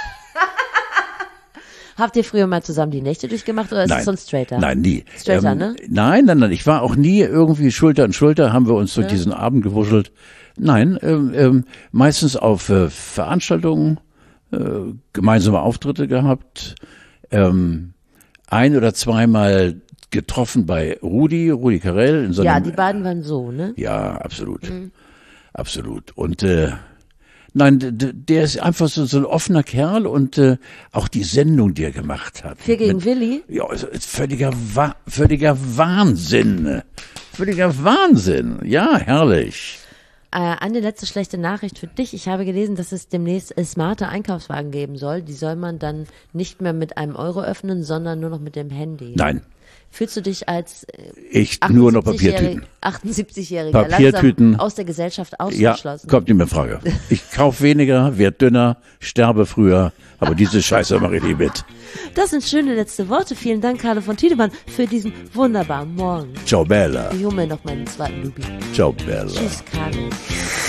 Habt ihr früher mal zusammen die Nächte durchgemacht oder ist es so ein Straighter? Nein, nie. Straighter, ne? Nein. Ich war auch nie irgendwie Schulter an Schulter, haben wir uns durch diesen Abend gewuschelt. Nein, meistens auf Veranstaltungen, gemeinsame Auftritte gehabt, ein oder zweimal getroffen bei Rudi Carrell in so einem, Ja, die beiden waren so, ne? Ja, absolut. Absolut. Und nein, der ist einfach so ein offener Kerl und auch die Sendung, die er gemacht hat. 4 gegen Willi? Ja, es ist völliger Wahnsinn. Völliger Wahnsinn. Ja, herrlich. Eine letzte schlechte Nachricht für dich. Ich habe gelesen, dass es demnächst smarte Einkaufswagen geben soll. Die soll man dann nicht mehr mit einem Euro öffnen, sondern nur noch mit dem Handy. Nein, Fühlst du dich als ich nur noch Papiertüten. 78-Jähriger Papiertüten. langsam aus der Gesellschaft Ja, ausgeschlossen? kommt nicht mehr in Frage. Ich kaufe weniger, werde dünner, sterbe früher, aber diese Scheiße mache ich nicht mit. Das sind schöne letzte Worte. Vielen Dank, Carlo von Tiedemann, für diesen wunderbaren Morgen. Ciao Bella. Ich hole mir noch meinen zweiten Lubi. Ciao Bella. Tschüss, Carlo.